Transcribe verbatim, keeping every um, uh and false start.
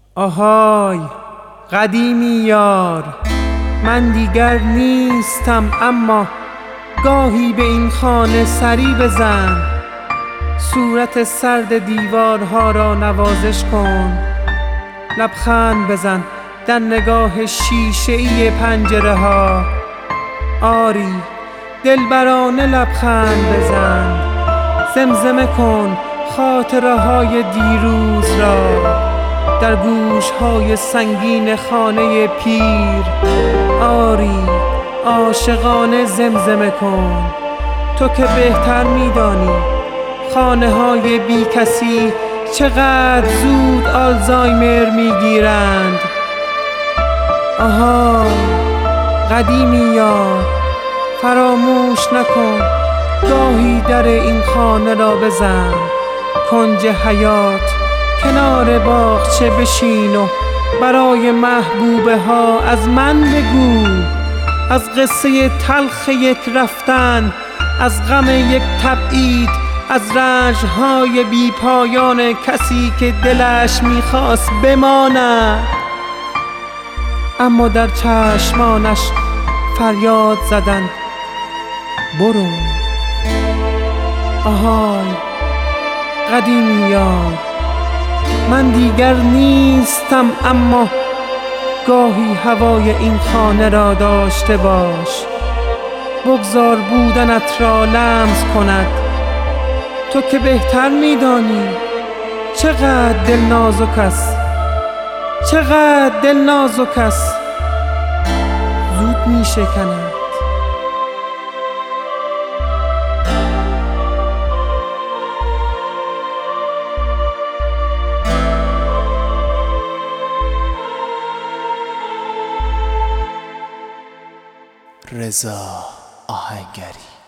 آهای قدیمی یار، من دیگر نیستم، اما گاهی به این خانه سری بزن. صورت سرد دیوارها را نوازش کن، لبخند بزن در نگاه شیشه‌ای پنجره ها. آری دلبرانه لبخند بزن، زمزمه کن خاطره های دیروز را در گوش های سنگین خانه پیر. آری عاشقانه زمزمه کن، تو که بهتر میدانی خانه های بی کسی چقدر زود آلزایمر میگیرند. آها قدیمی یار، فراموش نکن گاهی در این خانه را بزن. کنج حیات کنار باغچه بشین و برای محبوبه ها از من بگو، از قصه تلخ یک رفتن، از غم یک تبعید، از رنج‌های بی پایان کسی که دلش میخواست بماند اما در چشمانش فریاد زدند برو. آهای قدیمی یار، من دیگر نیستم، اما گاهی هوای این خانه را داشته باش. بگذار بودنت را لمس کند، تو که بهتر میدانی چقدر دل نازک است، چقدر دل نازک است، زود می شکند. رضا آهنگری.